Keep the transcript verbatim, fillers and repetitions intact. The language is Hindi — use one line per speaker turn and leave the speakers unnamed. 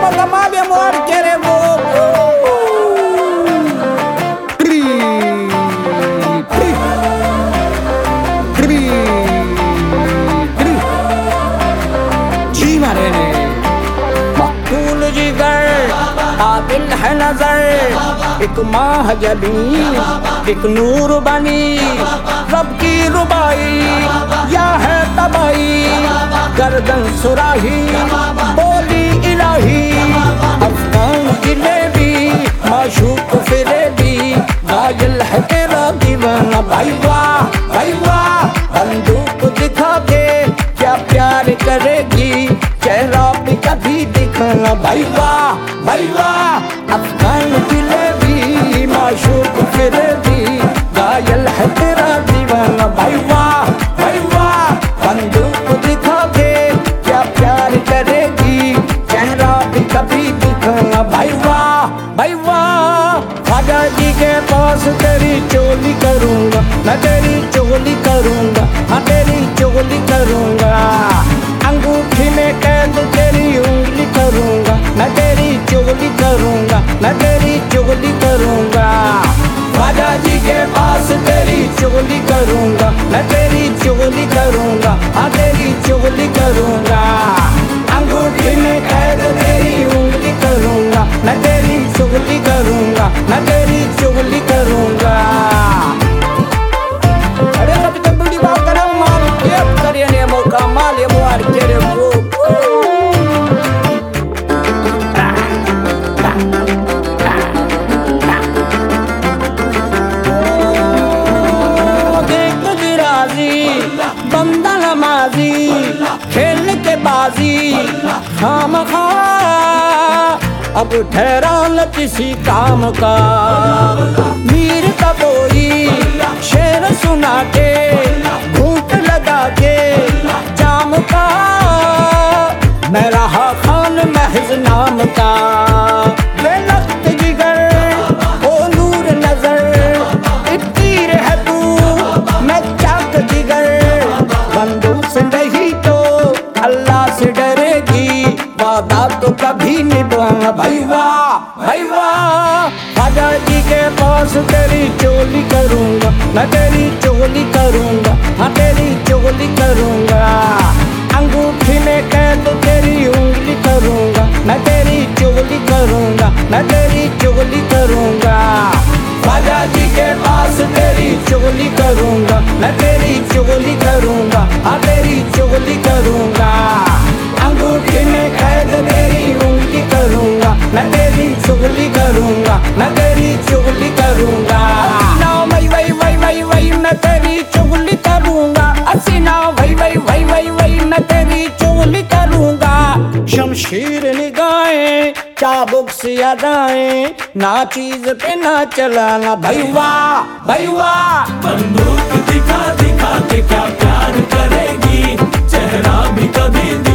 moga male amor queremos. दिल है नजर एक माह जबी एक नूर बनी रब की रुबाई या है तबाई गर्दन सुराही बोली इलाही अफगान जिलेबी माशूक फिरेबी गायल है तेरा दीवाना भाई वाह भाई वाह बंदूक दिखा के क्या प्यार करेगी चेहरा भी कभी दिखाना भाई वाह भाई वाह अफगान जिलेबी माशूक फिरेबी गायल है तेरा दीवाना भाई वाह भाई वाह बंदूक दिखा के क्या प्यार करेगी चेहरा भी कभी दिखाना भाई वाह भाई वाह ख्वाजा जी के पास तेरी चोली करूंगा मैं तेरी चोली करूंगा हाँ तेरी चोली करूंगा अंगूठी में कैद तेरी उंगली करूंगा मैं तेरी चोली करूंगा मैं तेरी चोली करूंगा ख्वाजा जी के पास तेरी चोली करूंगा मैं तेरी चोली करूंगा हाँ तेरी चोली करूंगा अंगूठी में कैद तेरी उंगली करूंगा मैं तेरी चोली करूंगा मैं तेरी चोली करूंगा अरे कभी तो बड़ी बात करो माल क्या करिए ने मौका माल ये मुआर तेरे वो बंदा नमाजी खेल के बाजी खामखा अब ठहरा न किसी काम का मीर का कोई शेर सुना के घूंट लगा के जाम का मैं रहा खान महज नाम का बेलख्त जिगर ओ नूर नजर एक तीर है तू मैं चाक जिगर बंदूक से नहीं तो अल्लाह से डरेगी वादा तो कभी निभाना भाई वाह भाई वाह ख्वाजा जी के पास तेरी चोली करूंगा मैं तेरी चोली करूंगा हाँ तेरी चोली करूंगा अंगूठी में कैद तेरी उंगली करूंगा मैं तेरी चोली करूंगा मैं तेरी चोली करूंगा ख्वाजा जी के पास तेरी चोली करूंगा मैं तेरी चोली करूंगा हाँ तेरी चोली करूंगा अंगूठी में कैद तेरी उंगली करूंगा मैं तेरी चोली करूंगा मैं तेरी चोली करूंगा ना वही वही वही वही वही मैं तेरी चोली करूंगा असीना वही वही वही वही वही मैं तेरी चोली करूंगा शमशीर निगाहें चाबुक से अदाएं ना चीज पे ना चलाना भाई वाह भाई वाह
बंदूक दिखा दिखा के क्या प्यार करेगी चेहरा भी कभी